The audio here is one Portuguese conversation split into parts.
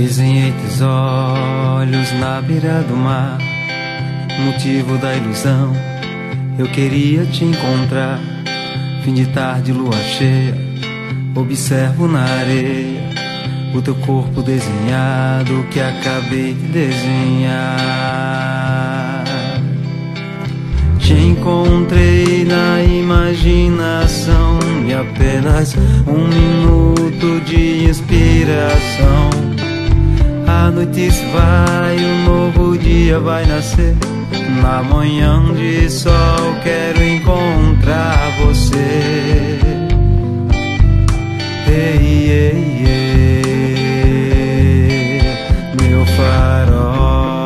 Desenhei teus olhos na beira do mar, motivo da ilusão, eu queria te encontrar. Fim de tarde, lua cheia, observo na areia o teu corpo desenhado que acabei de desenhar. Te encontrei na imaginação e apenas um minuto de inspiração. A noite se vai, um novo dia vai nascer. Na manhã de sol quero encontrar você. Ei, ei, ei, meu farol.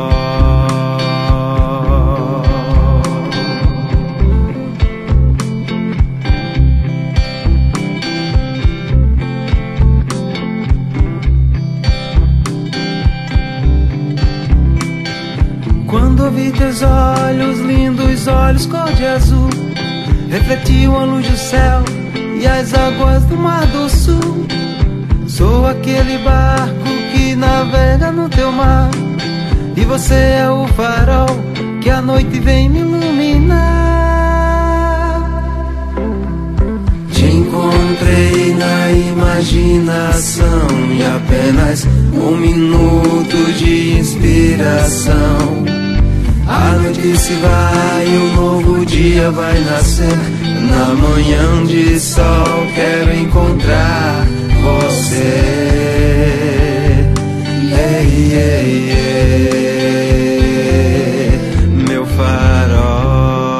Quando vi teus olhos, lindos olhos cor de azul, refletiam a luz do céu e as águas do Mar do Sul. Sou aquele barco que navega no teu mar, e você é o farol que a noite vem me iluminar. Te encontrei na imaginação e apenas um minuto de inspiração. A noite se vai, um novo dia vai nascer. Na manhã de sol quero encontrar você. Ei, ei, ei, meu farol.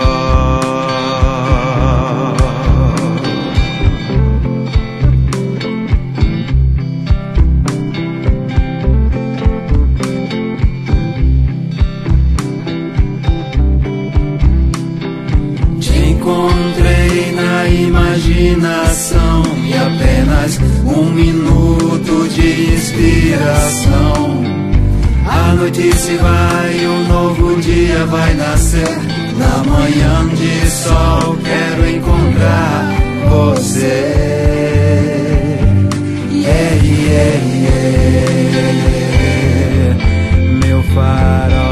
Encontrei na imaginação e apenas um minuto de inspiração. A noite se vai, um novo dia vai nascer. Na manhã de sol quero encontrar você. Yeah, yeah, yeah, meu farol.